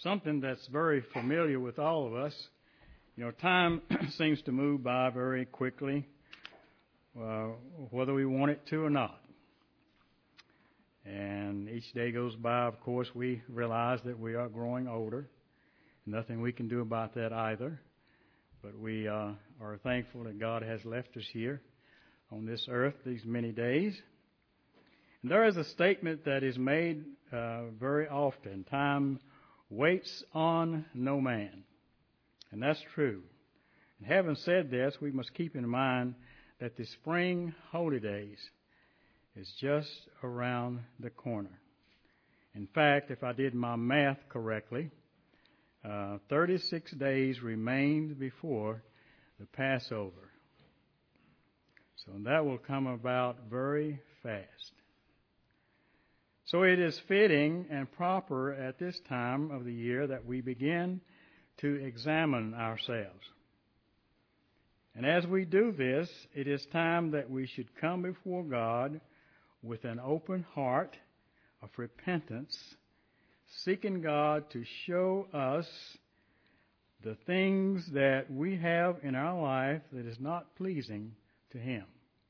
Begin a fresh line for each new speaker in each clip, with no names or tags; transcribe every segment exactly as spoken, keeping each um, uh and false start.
something that's very familiar with all of us. You know, time seems to move by very quickly, uh, whether we want it to or not. And each day goes by, of course, we realize that we are growing older. Nothing we can do about that either. But we uh, are thankful that God has left us here on this earth these many days. And there is a statement that is made uh, very often. Time waits on no man. And that's true. And having said this, we must keep in mind that the spring holidays is just around the corner. In fact, if I did my math correctly, uh, thirty-six days remained before the Passover. So that will come about very fast. So it is fitting and proper at this time of the year that we begin to examine ourselves. And as we do this, it is time that we should come before God with an open heart of repentance, seeking God to show us the things that we have in our life that is not pleasing to Him.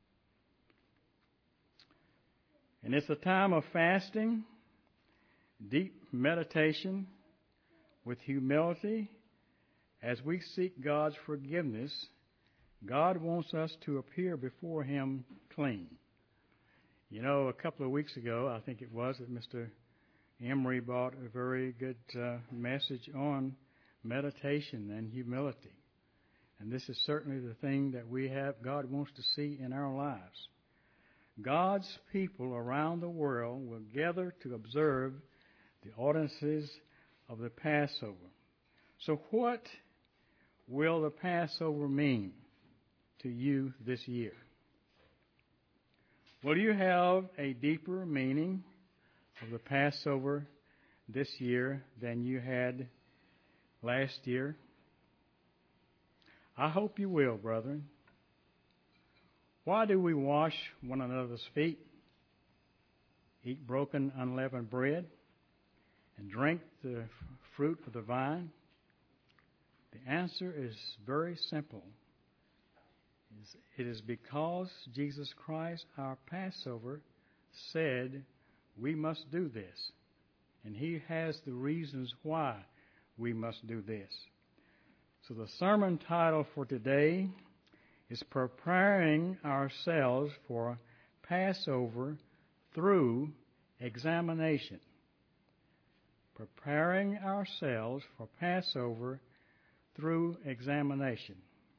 And it's a time of fasting, deep meditation, with humility. As we seek God's forgiveness, God wants us to appear before Him clean. You know, a couple of weeks ago, I think it was, that Mister Emery brought a very good uh, message on meditation and humility. And this is certainly the thing that we have, God wants to see in our lives. God's people around the world will gather to observe the ordinances of the Passover. So what will the Passover mean to you this year? Will you have a deeper meaning of the Passover this year than you had last year? I hope you will, brethren. Why do we wash one another's feet, eat broken unleavened bread, and drink the fruit of the vine? The answer is very simple. It is because Jesus Christ, our Passover, said we must do this. And He has the reasons why we must do this. So the sermon title for today is Preparing Ourselves for Passover Through Examination. Preparing ourselves for Passover through examination.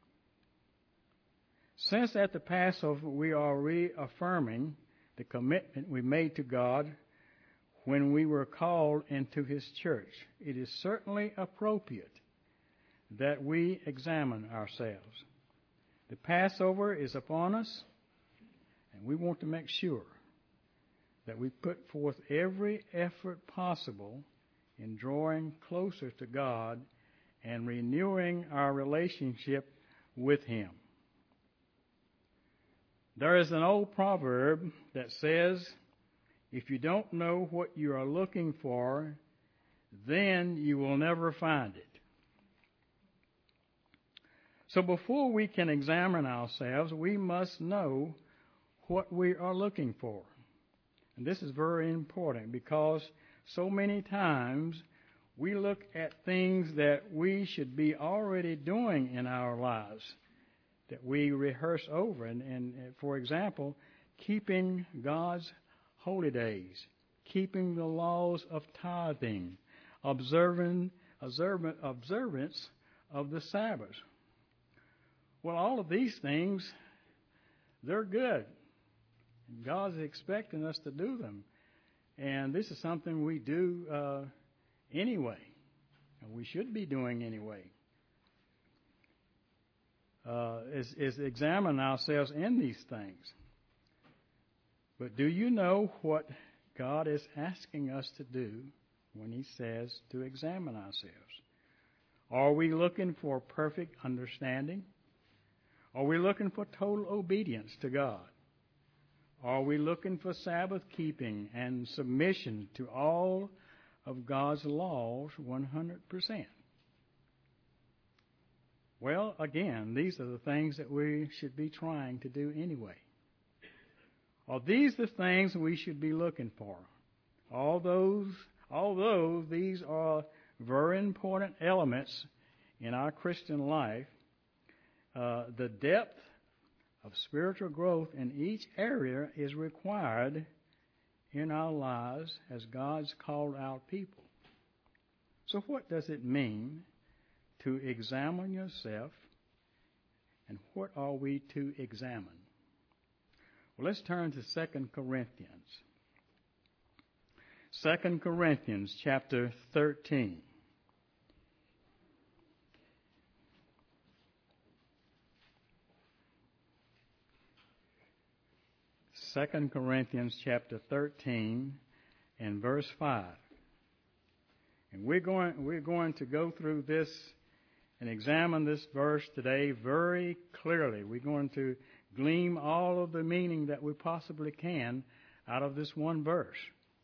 Since at the Passover we are reaffirming the commitment we made to God when we were called into His church, it is certainly appropriate that we examine ourselves. The Passover is upon us, and we want to make sure that we put forth every effort possible in drawing closer to God and renewing our relationship with Him. There is an old proverb that says, if you don't know what you are looking for, then you will never find it. So before we can examine ourselves, we must know what we are looking for. And this is very important because so many times we look at things that we should be already doing in our lives, that we rehearse over. And, and for example, keeping God's holy days, keeping the laws of tithing, observing, observant, observance of the Sabbath. Well, all of these things, they're good. God's expecting us to do them. And this is something we do uh, anyway. And we should be doing anyway. Uh, is, is examine ourselves in these things. But do you know what God is asking us to do when He says to examine ourselves? Are we looking for perfect understanding? Are we looking for total obedience to God? Are we looking for Sabbath keeping and submission to all of God's laws one hundred percent? Well, again, these are the things that we should be trying to do anyway. Are these the things we should be looking for? All those, although these are very important elements in our Christian life, uh, the depth of spiritual growth in each area is required in our lives as God's called out people. So what does it mean to examine yourself, and what are we to examine? Well, let's turn to Second Corinthians. Second Corinthians chapter thirteen. Second Corinthians chapter thirteen and verse five. And we're going, we're going to go through this and examine this verse today very clearly. We're going to glean all of the meaning that we possibly can out of this one verse.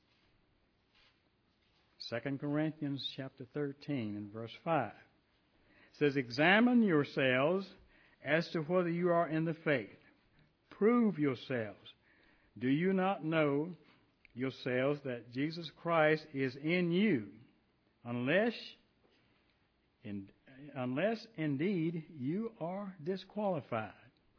Second Corinthians chapter thirteen and verse five. It says, "Examine yourselves as to whether you are in the faith. Prove yourselves. Do you not know yourselves that Jesus Christ is in you, unless, in, unless indeed you are disqualified?"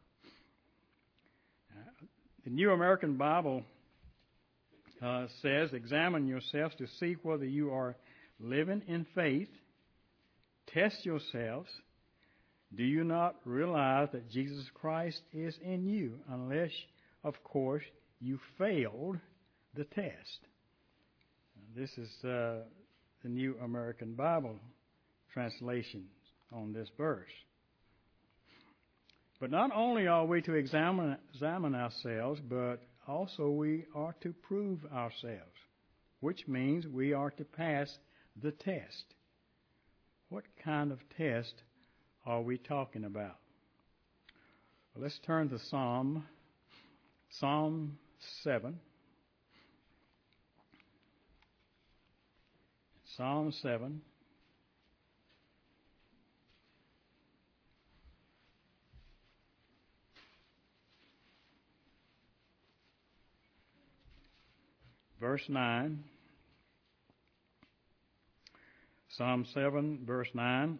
Uh, the New American Bible uh, says, "Examine yourselves to see whether you are living in faith. Test yourselves. Do you not realize that Jesus Christ is in you, unless, of course, you failed the test?" This is uh, the New American Bible translation on this verse. But not only are we to examine, examine ourselves, but also we are to prove ourselves, which means we are to pass the test. What kind of test are we talking about? Well, let's turn to Psalm, Psalm seven. Psalm seven. Verse nine. Psalm seven, verse nine.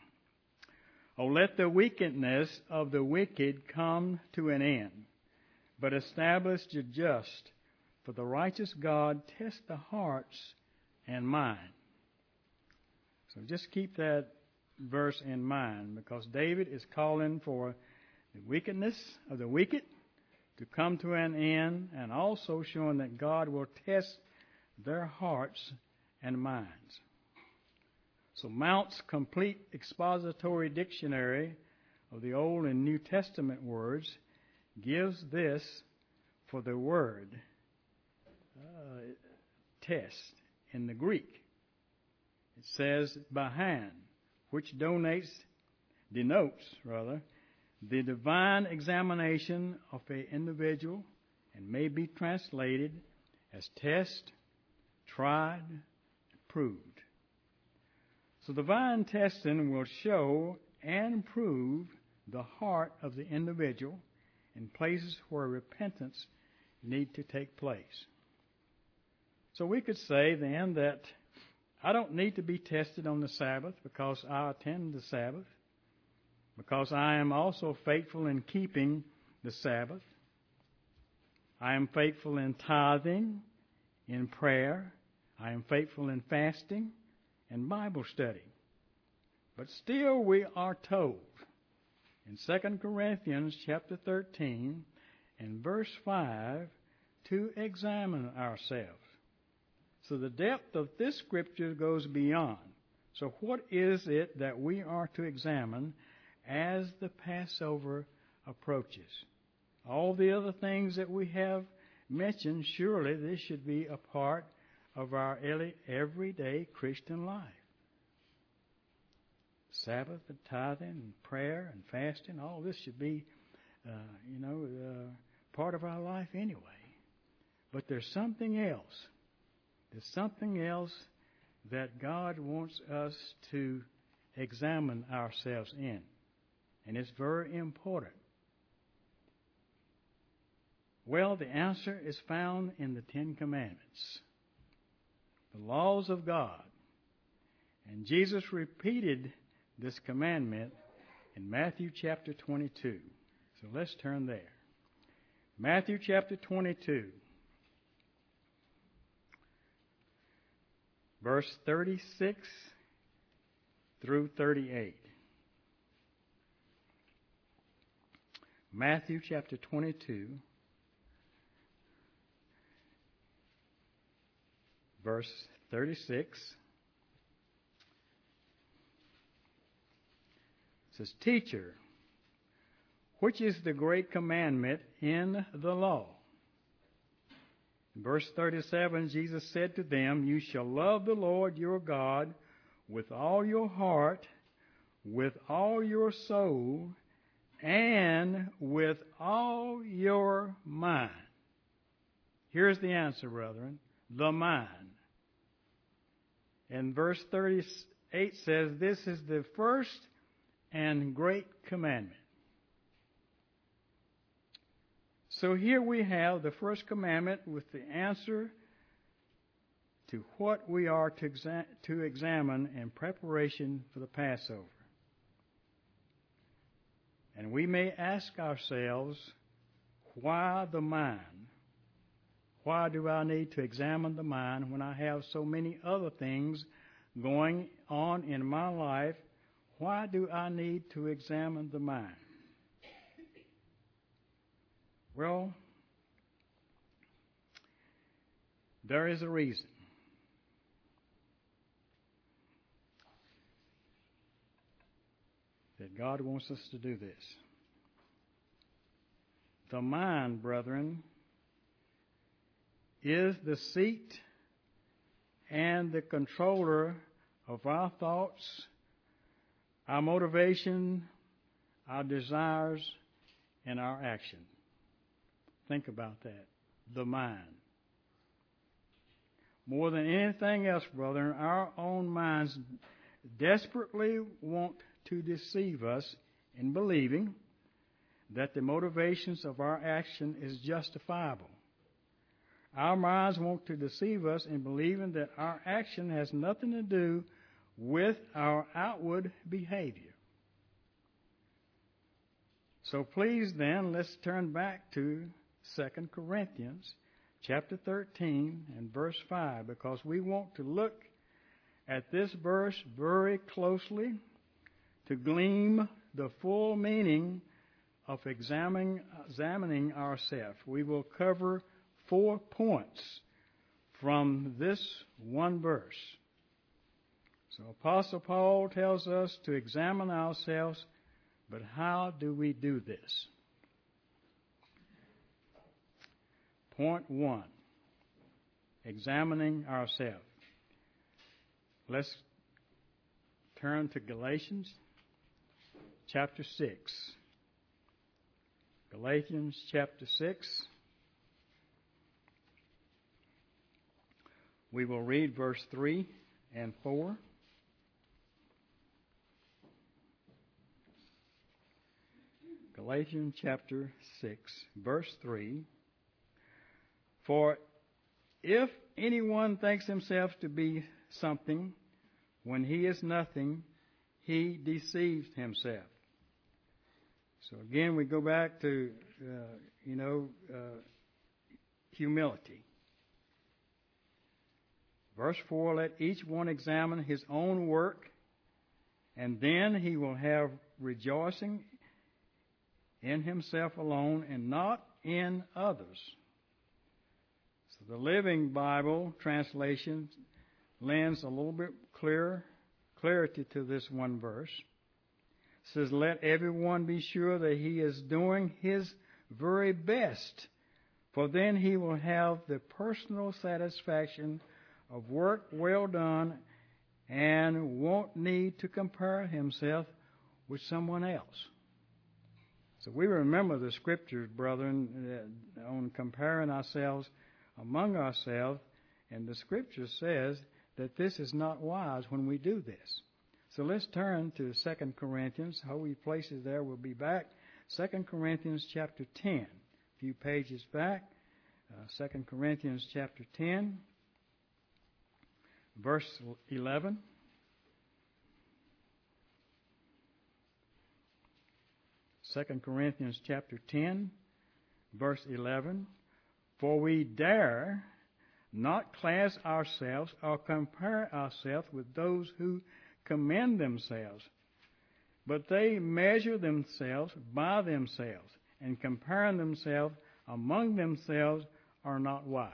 "Oh, let the wickedness of the wicked come to an end, but establish the just. For the righteous God tests the hearts and mind." So just keep that verse in mind, because David is calling for the wickedness of the wicked to come to an end, and also showing that God will test their hearts and minds. So Mount's complete expository dictionary of the Old and New Testament words gives this for the word uh, test in the Greek. It says "bahan," which donates, denotes rather, the divine examination of an individual, and may be translated as test, tried, proved. So divine testing will show and prove the heart of the individual in places where repentance need to take place. So we could say then that I don't need to be tested on the Sabbath because I attend the Sabbath, because I am also faithful in keeping the Sabbath. I am faithful in tithing, in prayer. I am faithful in fasting and Bible study. But still we are told in Second Corinthians chapter thirteen and verse five to examine ourselves. So the depth of this scripture goes beyond. So what is it that we are to examine as the Passover approaches? All the other things that we have mentioned, surely this should be a part of our everyday Christian life. Sabbath and tithing and prayer and fasting, all this should be, uh, you know, uh, part of our life anyway. But there's something else. There's something else that God wants us to examine ourselves in. And it's very important. Well, the answer is found in the Ten Commandments, the laws of God. And Jesus repeated this commandment in Matthew chapter twenty-two. So let's turn there. Matthew chapter twenty-two, verse thirty-six through thirty-eight. Matthew chapter twenty-two, verse thirty-six. It says, Teacher, which is the great commandment in the law? In verse thirty-seven, Jesus said to them, You shall love the Lord your God with all your heart, with all your soul, and with all your mind. Here's the answer, brethren. The mind. And verse thirty-eight says, This is the first and great commandment. So here we have the first commandment with the answer to what we are to, exa- to examine in preparation for the Passover. And we may ask ourselves, why the mind? Why do I need to examine the mind when I have so many other things going on in my life? Why do I need to examine the mind? Well, there is a reason. That God wants us to do this. The mind, brethren, is the seat and the controller of our thoughts, our motivation, our desires, and our action. Think about that. The mind. More than anything else, brethren, our own minds desperately want to deceive us in believing that the motivations of our action is justifiable. Our minds want to deceive us in believing that our action has nothing to do with our outward behavior. So please then, let's turn back to Second Corinthians chapter thirteen and verse five, because we want to look at this verse very closely to glean the full meaning of examining, examining ourselves. We will cover four points from this one verse. So Apostle Paul tells us to examine ourselves, but how do we do this? Point one, examining ourselves. Let's turn to Galatians chapter six. Galatians chapter six. We will read verse three and four. Galatians chapter six, verse three. For if anyone thinks himself to be something when he is nothing, he deceives himself. So again, we go back to, uh, you know, uh, humility. Verse four, let each one examine his own work, and then he will have rejoicing in himself alone and not in others. So the Living Bible translation lends a little bit clearer clarity to this one verse. It says, let everyone be sure that he is doing his very best, for then he will have the personal satisfaction of work well done and won't need to compare himself with someone else. So we remember the scriptures, brethren, on comparing ourselves among ourselves, and the scripture says that this is not wise when we do this. So let's turn to Second Corinthians. How we place it there, we'll be back. Second Corinthians chapter ten. A few pages back. Uh, Second Corinthians chapter ten, verse eleven. Second Corinthians chapter ten, verse eleven. For we dare not class ourselves or compare ourselves with those who commend themselves, but they measure themselves by themselves, and comparing themselves among themselves are not wise.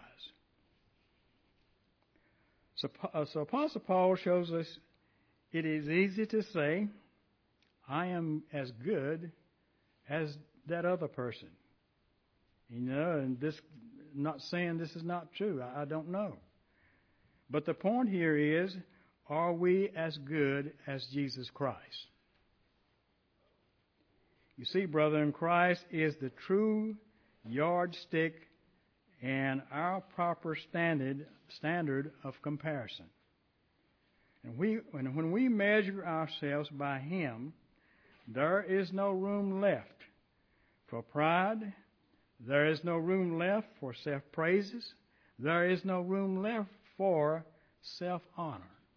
So, uh, so Apostle Paul shows us it is easy to say, I am as good as that other person. You know, and this, not saying this is not true. I, I don't know. But the point here is, are we as good as Jesus Christ? You see, brethren, Christ is the true yardstick and our proper standard standard of comparison. And we, when, when we measure ourselves by Him, there is no room left for pride. There is no room left for self-praises. There is no room left for self-honor.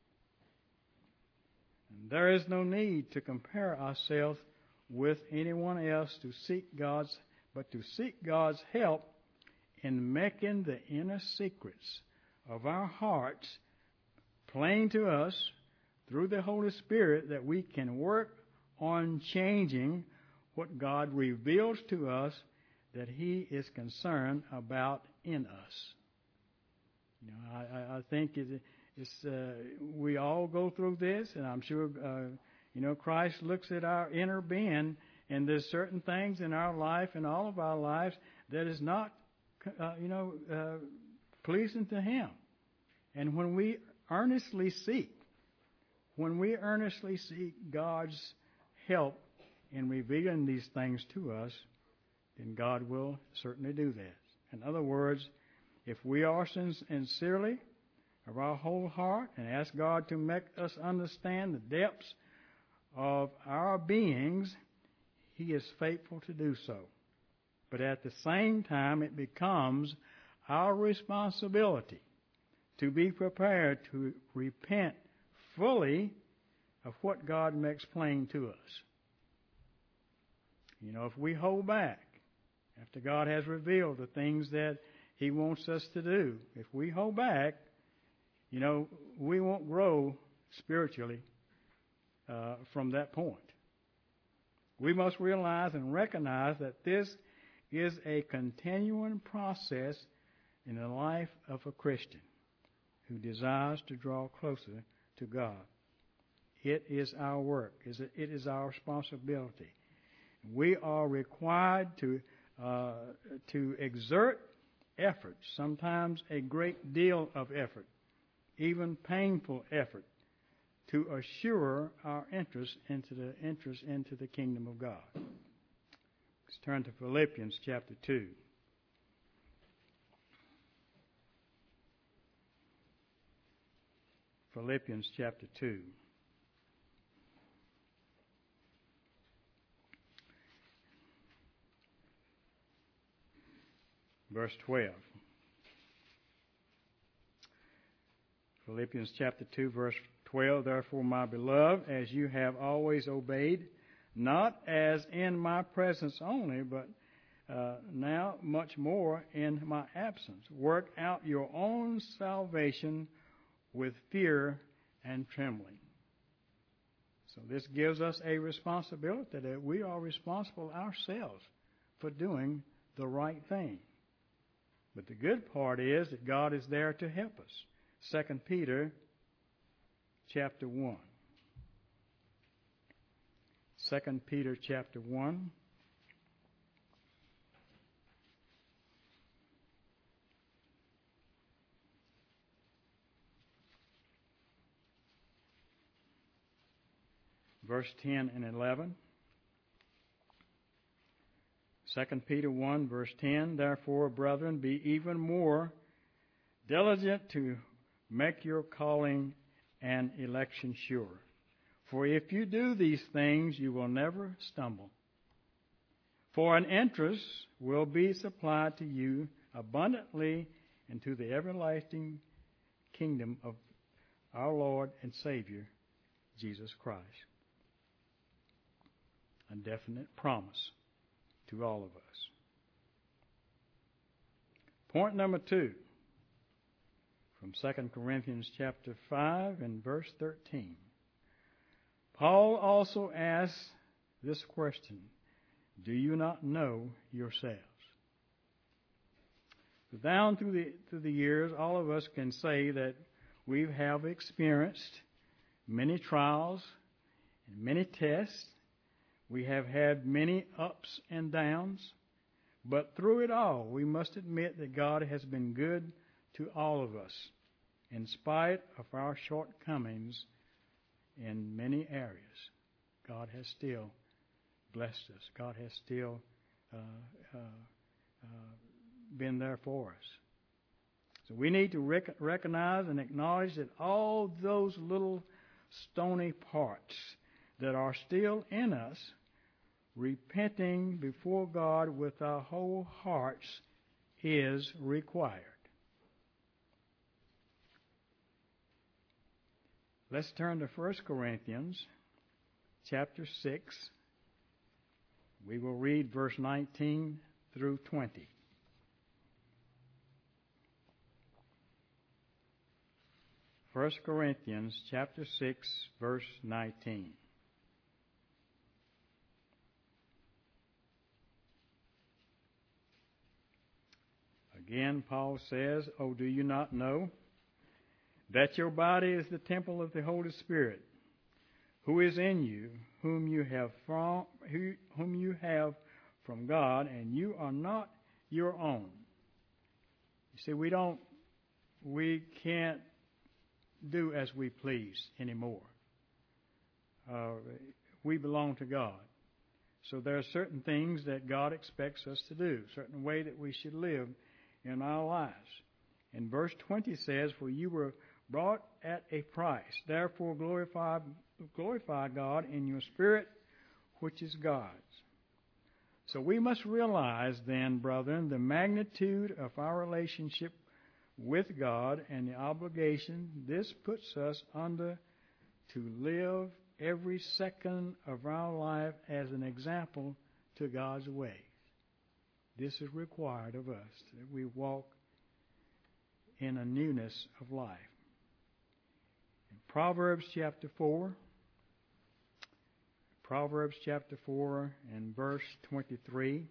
And there is no need to compare ourselves with anyone else to seek God's, but to seek God's help in making the inner secrets of our hearts plain to us through the Holy Spirit, that we can work on changing what God reveals to us that He is concerned about in us. You know, I, I think it, it's, uh, we all go through this, and I'm sure, uh, you know, Christ looks at our inner being, and there's certain things in our life, in all of our lives, that is not, uh, you know, uh, pleasing to Him. And when we earnestly seek, when we earnestly seek God's help in revealing these things to us, then God will certainly do that. In other words, if we are sincerely of our whole heart and ask God to make us understand the depths of our beings, He is faithful to do so. But at the same time, it becomes our responsibility to be prepared to repent fully of what God makes plain to us. You know, if we hold back after God has revealed the things that He wants us to do, if we hold back, you know, we won't grow spiritually uh, from that point. We must realize and recognize that this is a continuing process in the life of a Christian who desires to draw closer to God. It is our work. It is our responsibility. We are required to uh, to exert effort, sometimes a great deal of effort, even painful effort, to assure our interest into the interest into the kingdom of God. Let's turn to Philippians chapter two. Philippians chapter two. Verse twelve. Philippians chapter two, verse twelve. Therefore, my beloved, as you have always obeyed, not as in my presence only, but uh, now much more in my absence, work out your own salvation with fear and trembling. So this gives us a responsibility that we are responsible ourselves for doing the right thing. But the good part is that God is there to help us. Second Peter chapter one. Second Peter chapter one. Verse ten and eleven. Second Peter one, verse ten, therefore, brethren, be even more diligent to make your calling and election sure. For if you do these things, you will never stumble. For an entrance will be supplied to you abundantly into the everlasting kingdom of our Lord and Savior, Jesus Christ. A definite promise to all of us. Point number two, from Second Corinthians chapter five and verse thirteen. Paul also asks this question, do you not know yourselves? Down through the, through the years, all of us can say that we have experienced many trials and many tests. We have had many ups and downs. But through it all, we must admit that God has been good to all of us, in spite of our shortcomings in many areas. God has still blessed us. God has still uh, uh, uh, been there for us. So we need to rec- recognize and acknowledge that all those little stony parts that are still in us, repenting before God with our whole hearts is required. Let's turn to First Corinthians chapter six. We will read verse nineteen through twenty. First Corinthians chapter six, verse nineteen. Again, Paul says, "Oh, do you not know that your body is the temple of the Holy Spirit, who is in you, whom you have from whom you have from God, and you are not your own?" You see, we don't, we can't do as we please anymore. Uh, we belong to God. So there are certain things that God expects us to do, certain way that we should live in our lives. And verse twenty says, "For you were bought at a price. Therefore glorify, glorify God in your spirit, which is God's." So we must realize then, brethren, the magnitude of our relationship with God and the obligation this puts us under to live every second of our life as an example to God's ways. This is required of us, that we walk in a newness of life. In Proverbs chapter four, Proverbs chapter four and verse twenty-three.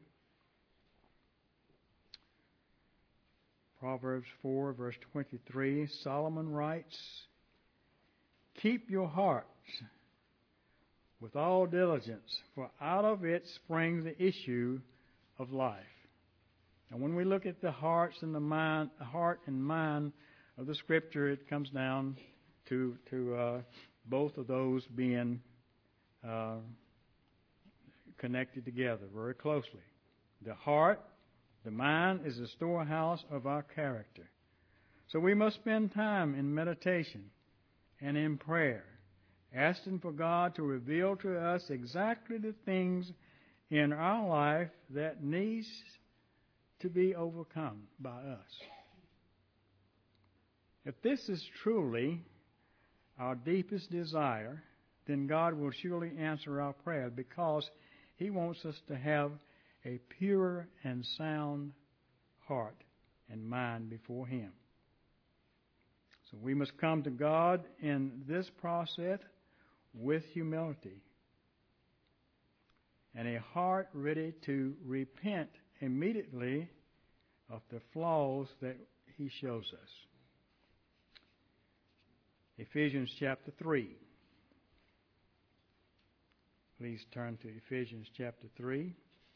Proverbs four, verse twenty-three, Solomon writes, "Keep your heart with all diligence, for out of it springs the issue of life." And when we look at the hearts and the mind, the heart and mind of the Scripture, it comes down to to uh, both of those being uh, connected together very closely. The heart, the mind, is the storehouse of our character. So we must spend time in meditation and in prayer, asking for God to reveal to us exactly the things in our life that needs to be overcome by us. If this is truly our deepest desire, then God will surely answer our prayer, because He wants us to have a pure and sound heart and mind before Him. So we must come to God in this process with humility and a heart ready to repent immediately of the flaws that He shows us. Ephesians chapter three. Please turn to Ephesians chapter three.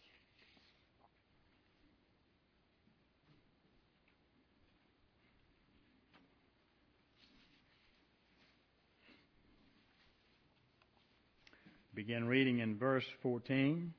Begin reading in verse fourteen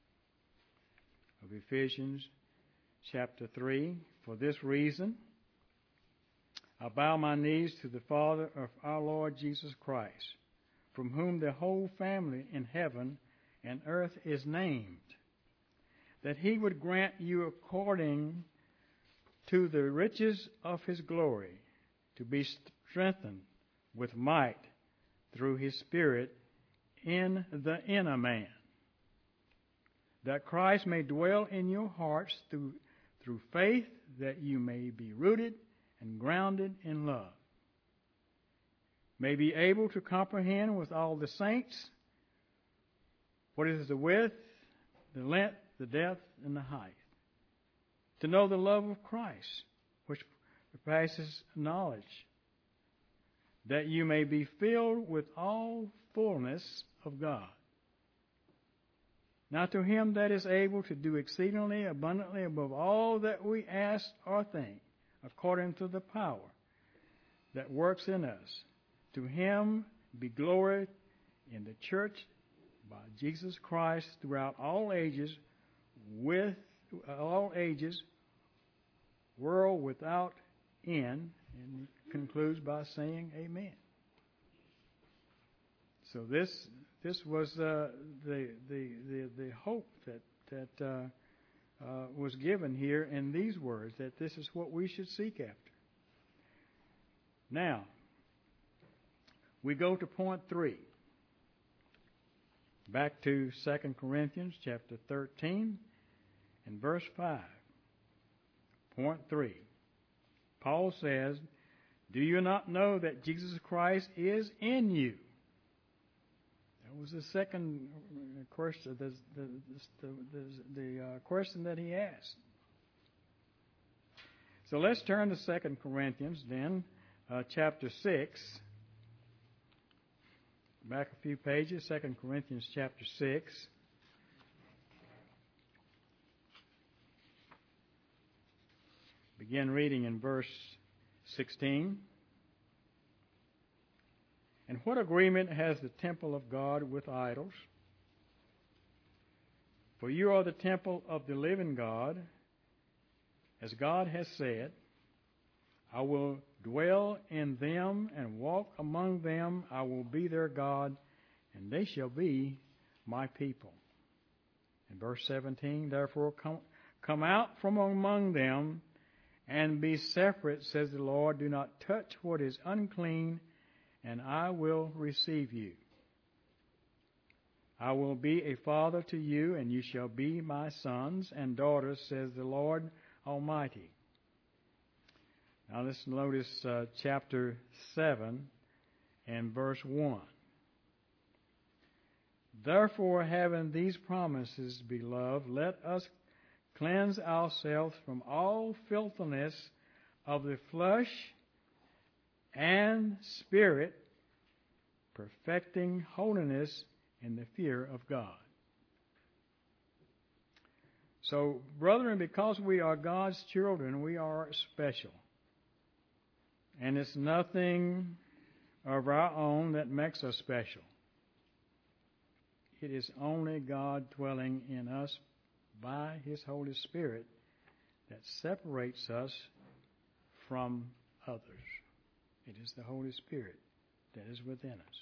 of Ephesians chapter three. "For this reason, I bow my knees to the Father of our Lord Jesus Christ, from whom the whole family in heaven and earth is named, that he would grant you according to the riches of his glory to be strengthened with might through his Spirit in the inner man, that Christ may dwell in your hearts through, through faith, that you may be rooted and grounded in love, may be able to comprehend with all the saints what is the width, the length, the depth, and the height, to know the love of Christ, which surpasses knowledge, that you may be filled with all fullness of God. Now to him that is able to do exceedingly abundantly above all that we ask or think, according to the power that works in us, to him be glory in the church by Jesus Christ throughout all ages, with all ages, world without end. And he concludes by saying, Amen. So this this was uh, the, the the the hope that that uh, uh, was given here in these words, that this is what we should seek after. Now, we go to point three. Back to Second Corinthians chapter thirteen and verse five. Point three. Paul says, do you not know that Jesus Christ is in you? That was the second question, the, the, the, the, the uh, question that he asked. So let's turn to Second Corinthians then, uh, chapter six. Back a few pages, Second Corinthians chapter six. Begin reading in verse sixteen. And what agreement has the temple of God with idols? For you are the temple of the living God, as God has said, I will dwell in them and walk among them. I will be their God, and they shall be my people. In verse seventeen, therefore come, come out from among them and be separate, says the Lord. Do not touch what is unclean, and I will receive you. I will be a father to you, and you shall be my sons and daughters, says the Lord Almighty. Now let's notice uh, chapter seven and verse one. Therefore, having these promises, beloved, let us cleanse ourselves from all filthiness of the flesh and spirit, perfecting holiness in the fear of God. So, brethren, because we are God's children, we are special. And it's nothing of our own that makes us special. It is only God dwelling in us by His Holy Spirit that separates us from others. It is the Holy Spirit that is within us.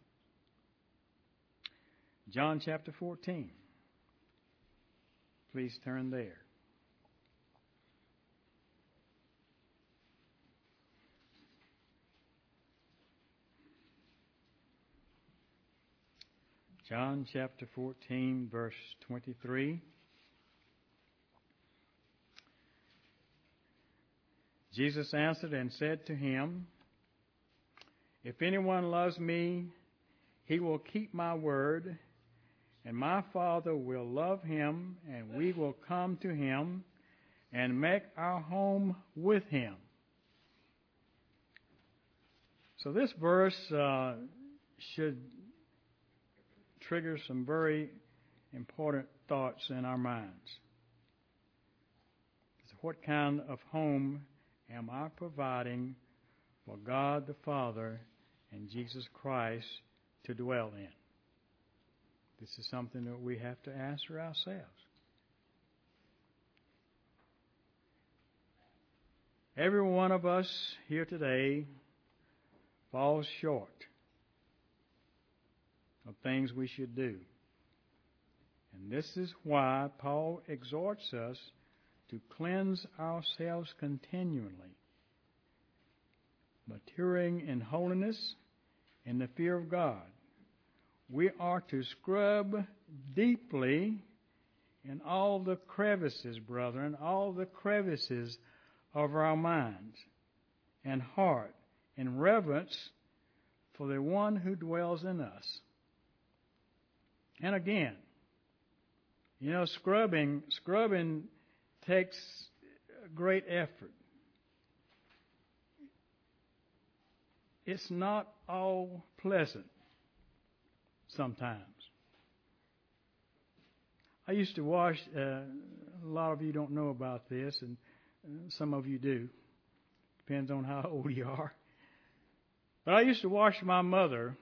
John chapter fourteen. Please turn there. John chapter fourteen, verse twenty-three. Jesus answered and said to him, if anyone loves me, he will keep my word, and my Father will love him, and we will come to him and make our home with him. So this verse uh, should trigger some very important thoughts in our minds. So what kind of home am I providing for God the Father and Jesus Christ to dwell in? This is something that we have to answer ourselves. Every one of us here today falls short of things we should do. And this is why Paul exhorts us to cleanse ourselves continually, maturing in holiness and the fear of God. We are to scrub deeply in all the crevices, brethren, all the crevices of our minds and heart in reverence for the one who dwells in us. And again, you know, scrubbing, scrubbing takes great effort. It's not all pleasant sometimes. I used to wash, uh, a lot of you don't know about this, and some of you do. Depends on how old you are. But I used to wash my mother.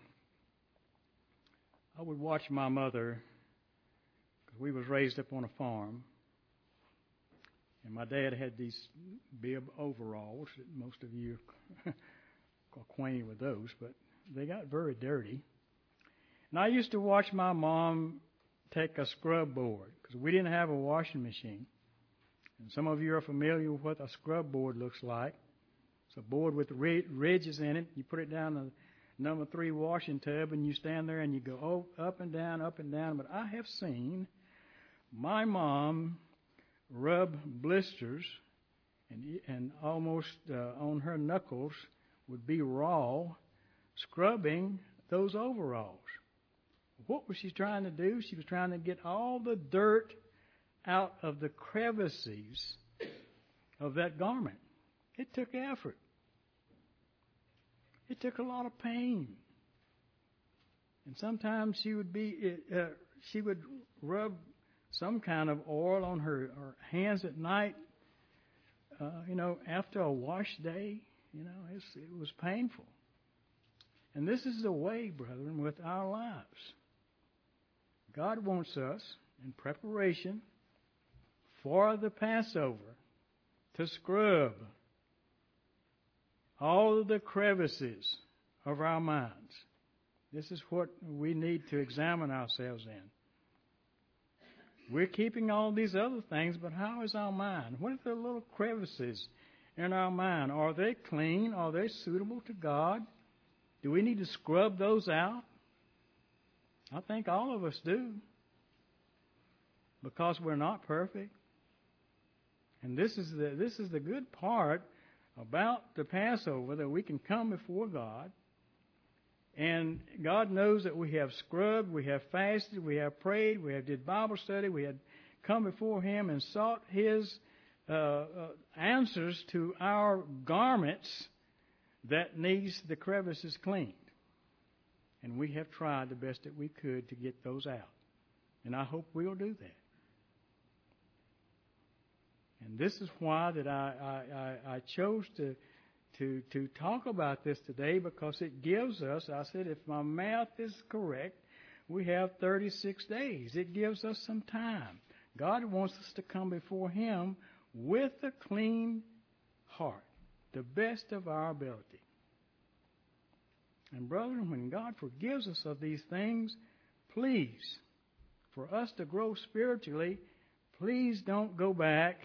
I would watch my mother, because we was raised up on a farm. And my dad had these bib overalls that most of you are acquainted with those, but they got very dirty. And I used to watch my mom take a scrub board, because we didn't have a washing machine. And some of you are familiar with what a scrub board looks like. It's a board with ridges in it. You put it down the number three washing tub, and you stand there and you go oh, up and down, up and down. But I have seen my mom rub blisters, and and almost uh, on her knuckles would be raw, scrubbing those overalls. What was she trying to do? She was trying to get all the dirt out of the crevices of that garment. It took effort. It took a lot of pain. And sometimes she would be, uh, she would rub some kind of oil on her, her hands at night. Uh, you know, after a wash day, you know, it's, it was painful. And this is the way, brethren, with our lives. God wants us, in preparation for the Passover, to scrub all of the crevices of our minds. This is what we need to examine ourselves in. We're keeping all these other things, but how is our mind? What are the little crevices in our mind? Are they clean? Are they suitable to God? Do we need to scrub those out? I think all of us do, because we're not perfect. And this is the this is the good part about the Passover, that we can come before God, and God knows that we have scrubbed, we have fasted, we have prayed, we have did Bible study, we had come before Him and sought His uh, uh, answers to our garments that needs the crevices cleaned. And we have tried the best that we could to get those out. And I hope we'll do that. And this is why that I, I, I chose to, to, to talk about this today, because it gives us, I said, if my math is correct, we have thirty-six days. It gives us some time. God wants us to come before Him with a clean heart, the best of our ability. And brethren, when God forgives us of these things, please, for us to grow spiritually, please don't go back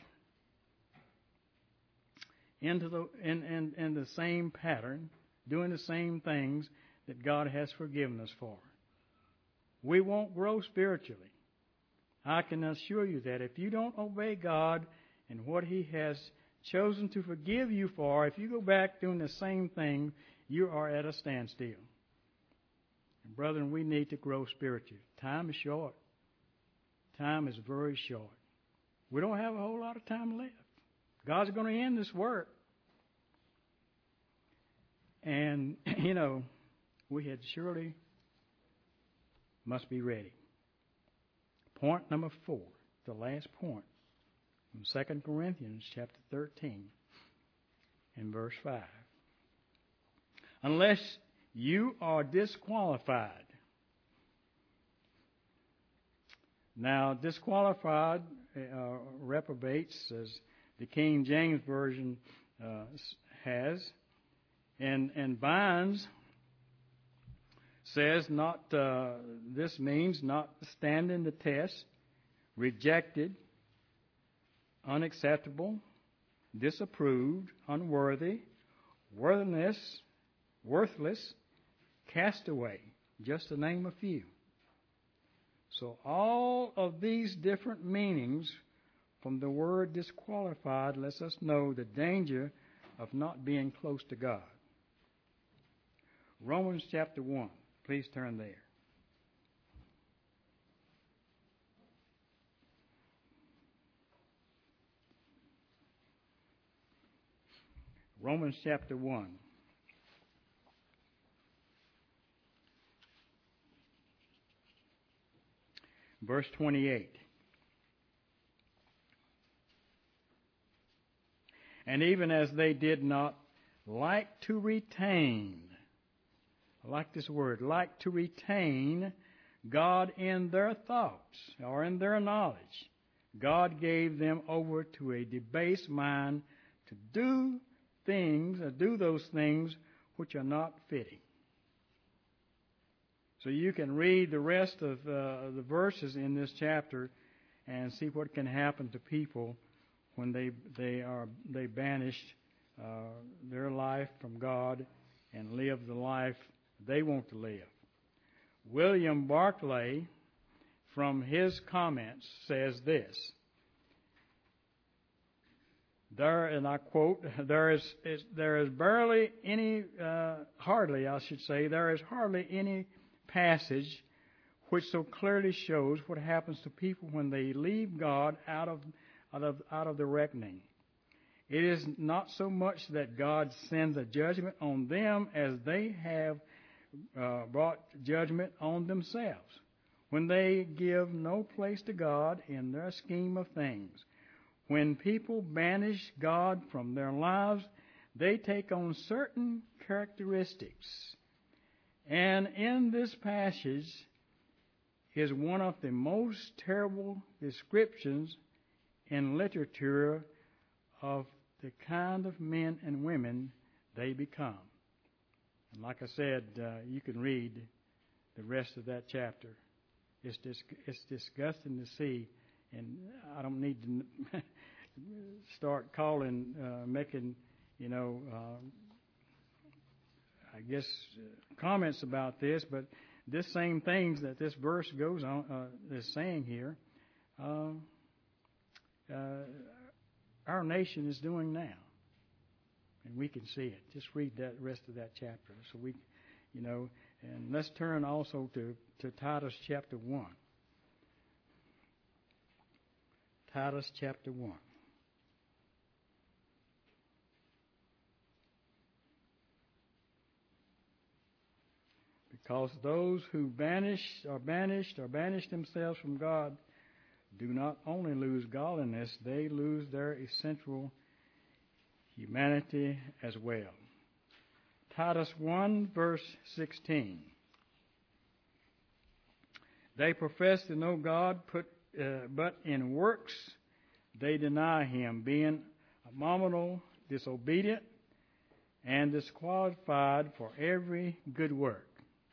into the in, in, in the same pattern, doing the same things that God has forgiven us for. We won't grow spiritually. I can assure you that if you don't obey God and what He has chosen to forgive you for, if you go back doing the same thing, you are at a standstill. And brethren, we need to grow spiritually. Time is short. Time is very short. We don't have a whole lot of time left. God's going to end this work. And, you know, we had surely must be ready. Point number four, the last point, from Second Corinthians chapter thirteen and verse five. Unless you are disqualified. Now, disqualified, uh, reprobates, as the King James Version uh, has. And, and binds says not, uh, this means not standing the test, rejected, unacceptable, disapproved, unworthy, worthless, worthless, castaway, just to name a few. So all of these different meanings from the word disqualified lets us know the danger of not being close to God. Romans chapter one. Please turn there. Romans chapter one. Verse twenty-eight. And even as they did not like to retain, I like this word, like to retain God in their thoughts or in their knowledge, God gave them over to a debased mind to do things, or do those things which are not fitting. So you can read the rest of uh, the verses in this chapter and see what can happen to people when they they are they banish uh, their life from God and live the life they want to live. William Barclay, from his comments, says this. There, and I quote, there is, is there is barely any, uh, hardly, I should say, there is hardly any passage which so clearly shows what happens to people when they leave God out of out of out of the reckoning. It is not so much that God sends a judgment on them as they have uh, brought judgment on themselves when they give no place to God in their scheme of things. When people banish God from their lives, they take on certain characteristics. And in this passage is one of the most terrible descriptions in literature of the kind of men and women they become. And like I said, uh, you can read the rest of that chapter. It's dis- it's disgusting to see, and I don't need to start calling, uh, making, you know, uh, I guess uh, comments about this, but this same things that this verse goes on uh, is saying here, uh, uh, our nation is doing now, and we can see it. Just read that rest of that chapter, so we, you know, and let's turn also to to Titus chapter one. Titus chapter one. Because those who banish or banished or banish themselves from God do not only lose godliness, they lose their essential humanity as well. Titus one, verse sixteen. They profess to know God, put, uh, but in works they deny Him, being abominable, disobedient, and disqualified for every good work.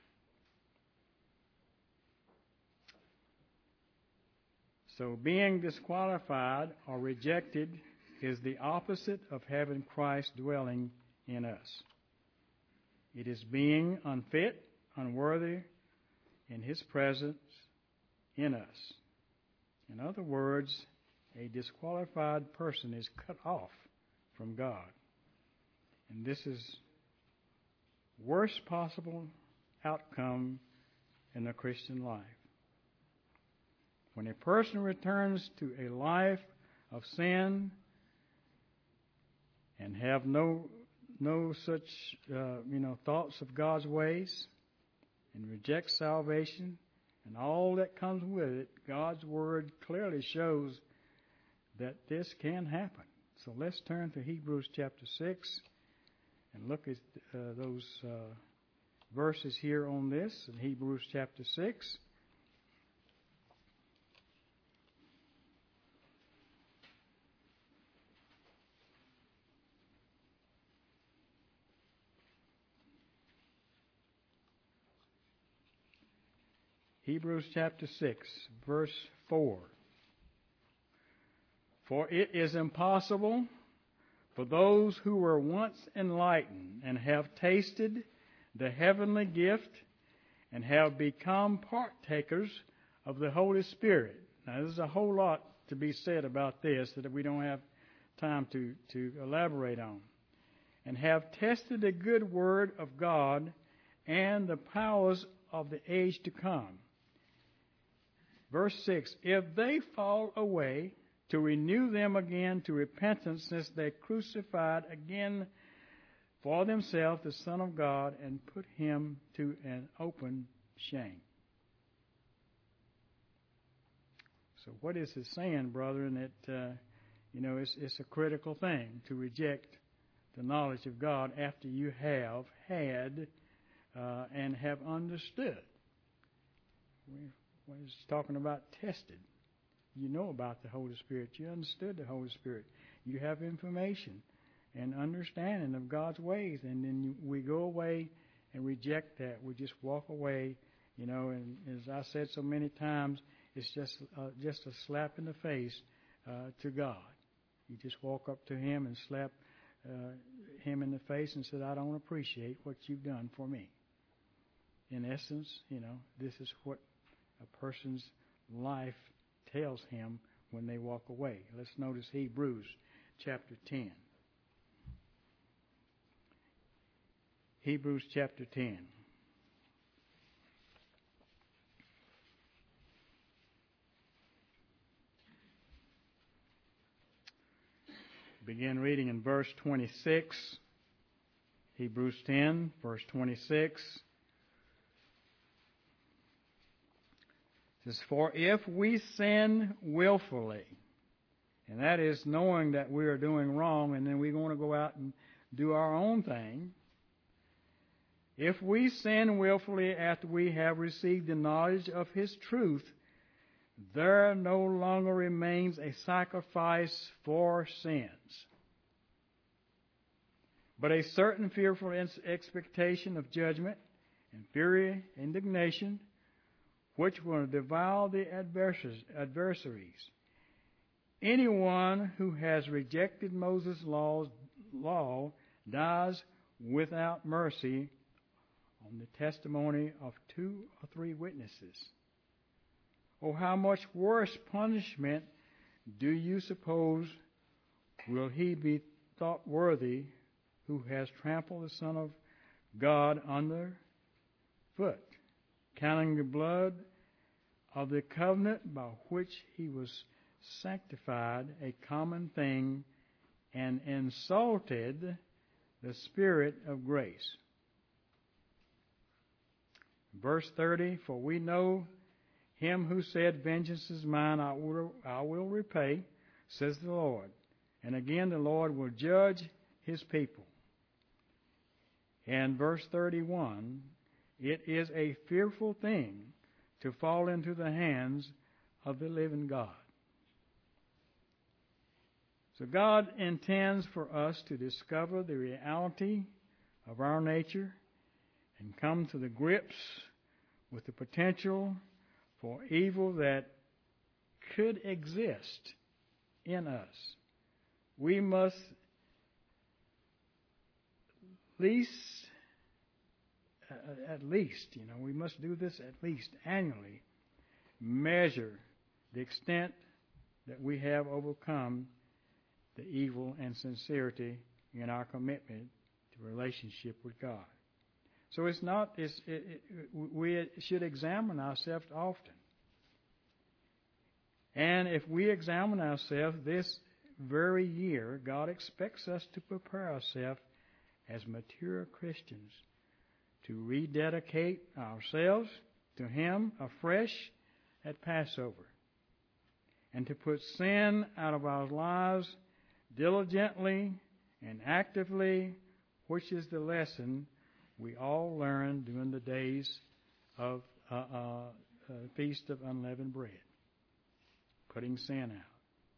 So being disqualified or rejected is the opposite of having Christ dwelling in us. It is being unfit, unworthy in His presence in us. In other words, a disqualified person is cut off from God. And this is worst possible outcome in the Christian life. When a person returns to a life of sin and have no no such uh, you know thoughts of God's ways and rejects salvation and all that comes with it, God's word clearly shows that this can happen. So let's turn to Hebrews chapter six and look at uh, those uh, verses here on this in Hebrews chapter six. Hebrews chapter six, verse four. For it is impossible for those who were once enlightened and have tasted the heavenly gift and have become partakers of the Holy Spirit. Now, there's a whole lot to be said about this that we don't have time to, to elaborate on. And have tested the good word of God and the powers of the age to come. Verse six, if they fall away, to renew them again to repentance, since they crucified again for themselves the Son of God and put him to an open shame. So what is it saying, brethren, that, uh, you know, it's, it's a critical thing to reject the knowledge of God after you have had uh, and have understood. We're talking about tested. You know about the Holy Spirit. You understood the Holy Spirit. You have information and understanding of God's ways. And then you, we go away and reject that. We just walk away, you know, and as I said so many times, it's just uh, just a slap in the face uh, to God. You just walk up to him and slap uh, him in the face and said, I don't appreciate what you've done for me. In essence, you know, this is what a person's life tells him when they walk away. Let's notice Hebrews chapter ten. Hebrews chapter ten. Begin reading in verse twenty-six. Hebrews ten, verse twenty-six. It says, for if we sin willfully, and that is knowing that we are doing wrong and then we're going to go out and do our own thing. If we sin willfully after we have received the knowledge of his truth, there no longer remains a sacrifice for sins, but a certain fearful expectation of judgment and fury, indignation, which will devour the adversaries. Anyone who has rejected Moses' law, law dies without mercy on the testimony of two or three witnesses. Oh, how much worse punishment do you suppose will he be thought worthy who has trampled the Son of God under foot, counting the blood of the covenant by which he was sanctified a common thing, and insulted the Spirit of grace. Verse thirty, for we know him who said, vengeance is mine, I will, I will repay, says the Lord. And again the Lord will judge his people. And verse thirty-one, it is a fearful thing to fall into the hands of the living God. So God intends for us to discover the reality of our nature and come to the grips with the potential for evil that could exist in us. We must least At least, you know, we must do this at least annually, measure the extent that we have overcome the evil and sincerity in our commitment to relationship with God. So it's not, it's, it, it, we should examine ourselves often. And if we examine ourselves this very year, God expects us to prepare ourselves as mature Christians to rededicate ourselves to him afresh at Passover, and to put sin out of our lives diligently and actively, which is the lesson we all learned during the days of uh, uh, uh, Feast of Unleavened Bread, putting sin out.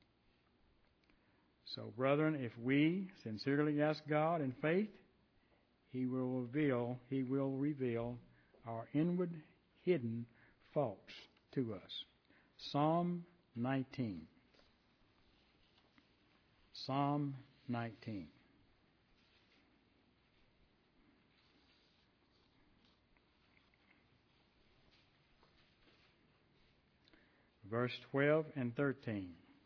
So, brethren, if we sincerely ask God in faith, He will reveal, He will reveal our inward hidden faults to us. Psalm nineteen. Psalm nineteen. Verse twelve and thirteen.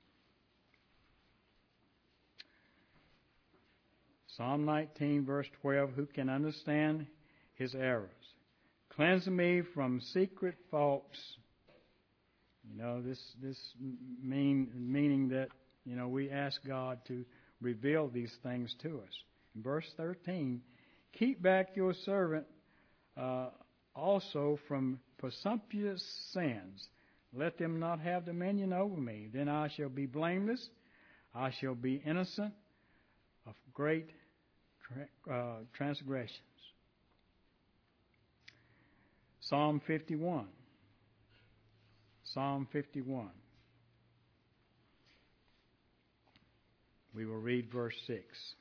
Psalm nineteen, verse twelve, who can understand his errors? Cleanse me from secret faults. You know, this this mean meaning that, you know, we ask God to reveal these things to us. In verse thirteen, keep back your servant uh, also from presumptuous sins. Let them not have dominion over me. Then I shall be blameless. I shall be innocent of great uh, transgressions. Psalm fifty-one. Psalm fifty-one. We will read verse six.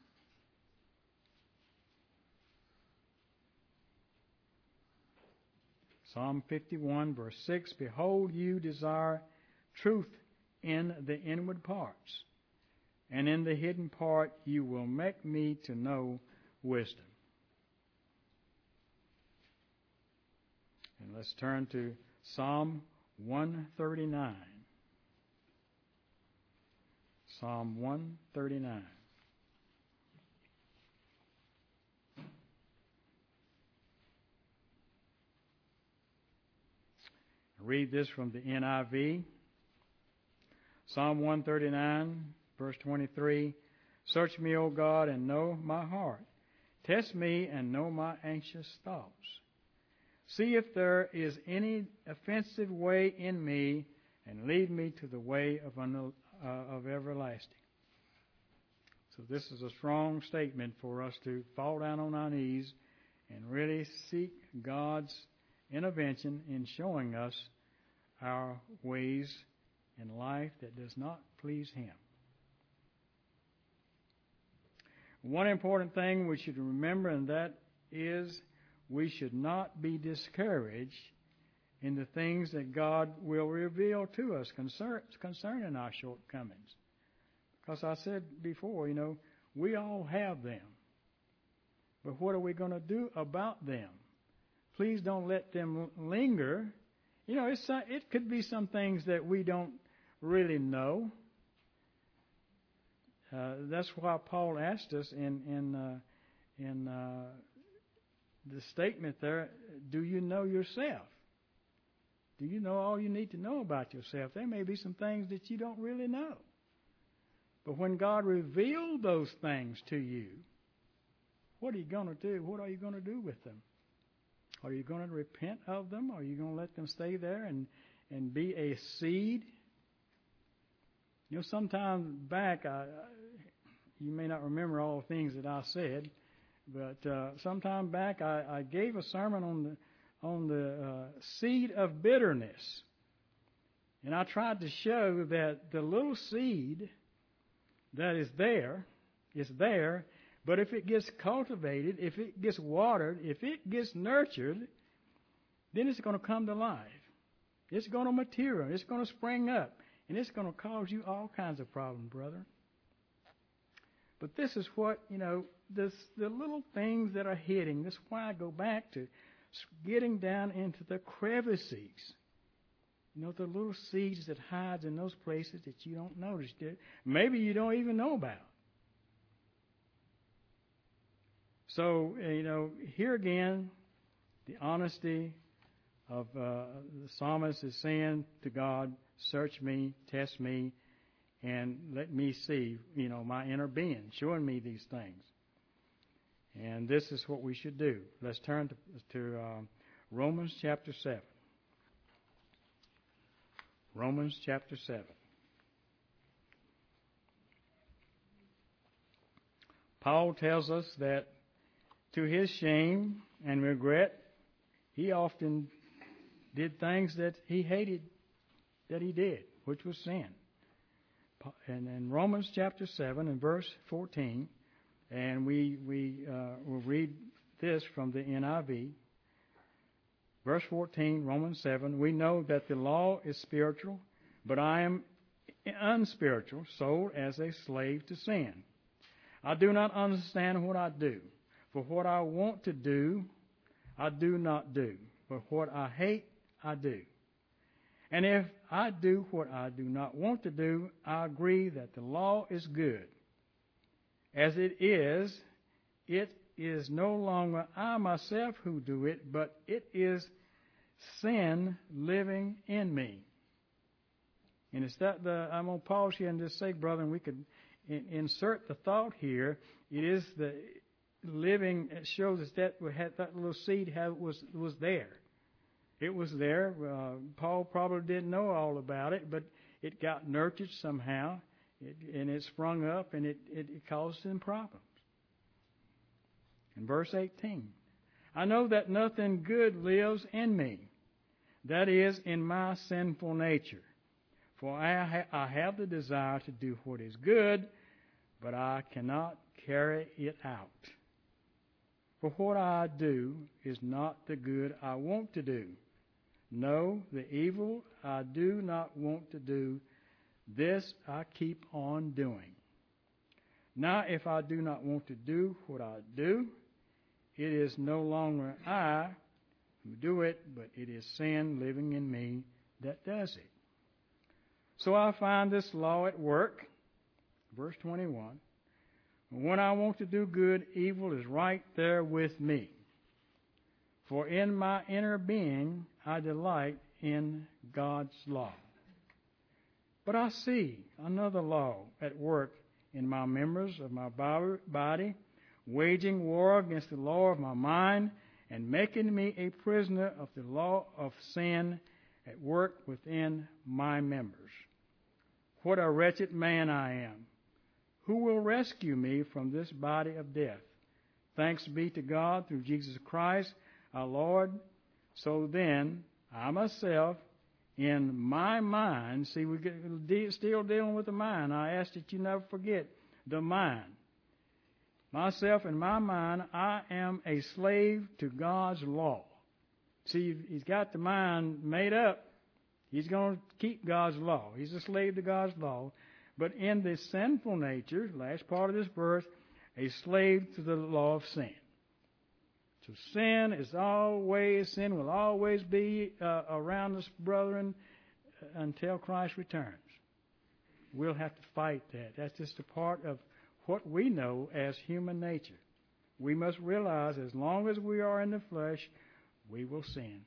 Psalm fifty-one, verse six, behold, you desire truth in the inward parts, and in the hidden part you will make me to know wisdom. And let's turn to Psalm one thirty-nine. Psalm one thirty-nine. Read this from the N I V. Psalm one thirty-nine, verse twenty-three. Search me, O God, and know my heart. Test me and know my anxious thoughts. See if there is any offensive way in me, and lead me to the way of, un- uh, of everlasting. So this is a strong statement for us to fall down on our knees and really seek God's intervention in showing us our ways in life that does not please Him. One important thing we should remember, and that is we should not be discouraged in the things that God will reveal to us concern, concerning our shortcomings. Because I said before, you know, we all have them. But what are we going to do about them? Please don't let them linger. You know, it's, it could be some things that we don't really know. Uh, that's why Paul asked us in in uh, in uh, the statement there, do you know yourself? Do you know all you need to know about yourself? There may be some things that you don't really know. But when God revealed those things to you, what are you going to do? What are you going to do with them? Are you going to repent of them? Are you going to let them stay there and, and be a seed? You know, sometime back, I, you may not remember all the things that I said, but uh, sometime back I, I gave a sermon on the on the uh, seed of bitterness, and I tried to show that the little seed that is there is there. But if it gets cultivated, if it gets watered, if it gets nurtured, then it's going to come to life. It's going to materialize. It's going to spring up. And it's going to cause you all kinds of problems, brother. But this is what, you know, this, the little things that are hitting. This is why I go back to getting down into the crevices. You know, the little seeds that hides in those places that you don't notice. Maybe you don't even know about. So, you know, here again, the honesty of uh, the psalmist is saying to God, search me, test me, and let me see, you know, my inner being, showing me these things. And this is what we should do. Let's turn to, to uh, Romans chapter seven. Romans chapter seven. Paul tells us that to his shame and regret, he often did things that he hated that he did, which was sin. And in Romans chapter seven and verse fourteen, and we we uh, will read this from the N I V. Verse fourteen, Romans seven, we know that the law is spiritual, but I am unspiritual, sold as a slave to sin. I do not understand what I do. For what I want to do, I do not do. But what I hate, I do. And if I do what I do not want to do, I agree that the law is good. As it is, it is no longer I myself who do it, but it is sin living in me. And it's that the, I'm going to pause here and just say, brother, and we could in, insert the thought here. It is the living, it shows us that we had, that little seed had, was, was there. It was there. Uh, Paul probably didn't know all about it, but it got nurtured somehow, it, and it sprung up, and it, it, it caused him problems. In verse eighteen, I know that nothing good lives in me, that is, in my sinful nature. For I, ha- I have the desire to do what is good, but I cannot carry it out. For what I do is not the good I want to do. No, the evil I do not want to do, this I keep on doing. Now, if I do not want to do what I do, it is no longer I who do it, but it is sin living in me that does it. So I find this law at work, verse twenty-one. When I want to do good, evil is right there with me. For in my inner being, I delight in God's law. But I see another law at work in my members of my body, waging war against the law of my mind and making me a prisoner of the law of sin at work within my members. What a wretched man I am! Who will rescue me from this body of death? Thanks be to God through Jesus Christ our Lord. So then, I myself, in my mind, see, we're still dealing with the mind. I ask that you never forget the mind. Myself, in my mind, I am a slave to God's law. See, he's got the mind made up. He's going to keep God's law. He's a slave to God's law. But in the sinful nature, last part of this verse, a slave to the law of sin. So sin is always, sin will always be uh, around us, brethren, until Christ returns. We'll have to fight that. That's just a part of what we know as human nature. We must realize as long as we are in the flesh, we will sin.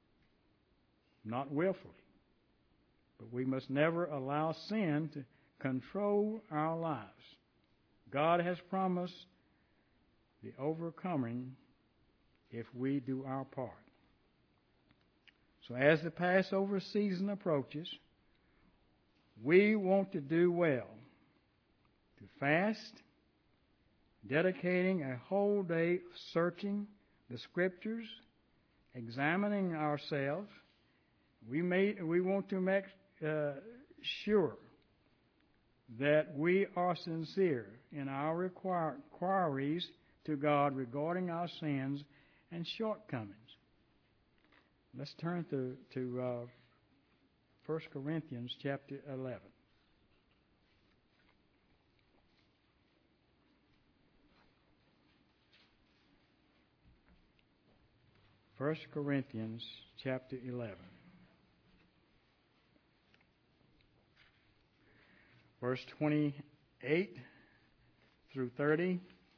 Not willfully. But we must never allow sin to control our lives. God has promised the overcoming if we do our part. So as the Passover season approaches, we want to do well, to fast, dedicating a whole day searching the Scriptures, examining ourselves. We may we want to make uh, sure that we are sincere in our require, inquiries to God regarding our sins and shortcomings. Let's turn to, to uh, First Corinthians chapter eleven. First Corinthians chapter eleven. Verse twenty-eight through thirty.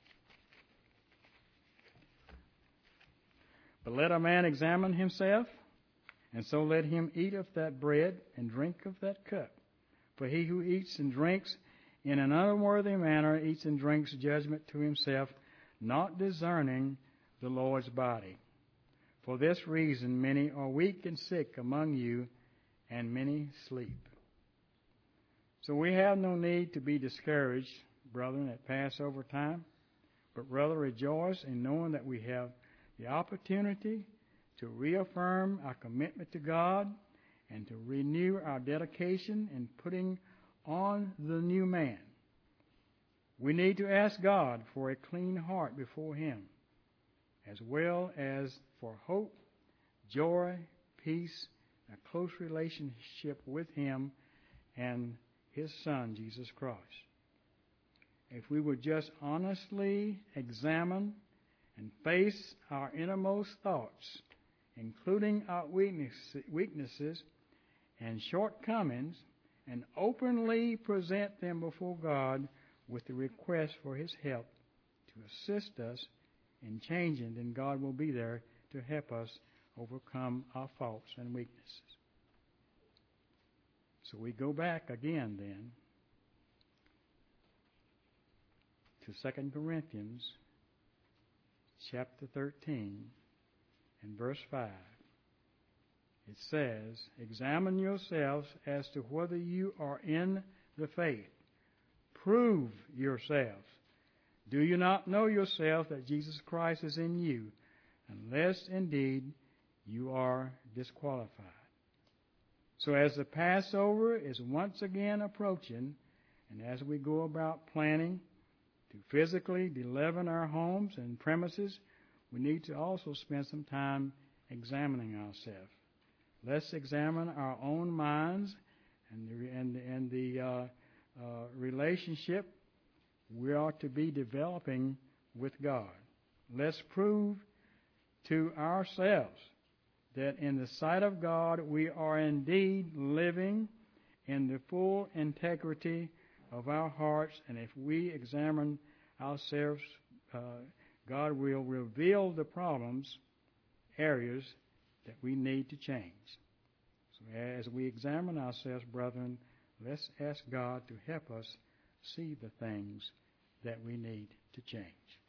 But let a man examine himself, and so let him eat of that bread and drink of that cup. For he who eats and drinks in an unworthy manner eats and drinks judgment to himself, not discerning the Lord's body. For this reason many are weak and sick among you, and many sleep. So we have no need to be discouraged, brethren, at Passover time, but rather rejoice in knowing that we have the opportunity to reaffirm our commitment to God and to renew our dedication in putting on the new man. We need to ask God for a clean heart before Him, as well as for hope joy, peace, a close relationship with Him and His Son, Jesus Christ. If we would just honestly examine and face our innermost thoughts, including our weaknesses and shortcomings, and openly present them before God with the request for His help to assist us in changing, then God will be there to help us overcome our faults and weaknesses. So we go back again then to Second Corinthians chapter thirteen and verse five. It says, "Examine yourselves as to whether you are in the faith. Prove yourselves. Do you not know yourself that Jesus Christ is in you, unless indeed you are disqualified?" So as the Passover is once again approaching, and as we go about planning to physically deleaven our homes and premises, we need to also spend some time examining ourselves. Let's examine our own minds and the, and, and the uh, uh, relationship we are to be developing with God. Let's prove to ourselves that in the sight of God we are indeed living in the full integrity of our hearts, and if we examine ourselves, uh, God will reveal the problems, areas that we need to change. So as we examine ourselves, brethren, let's ask God to help us see the things that we need to change.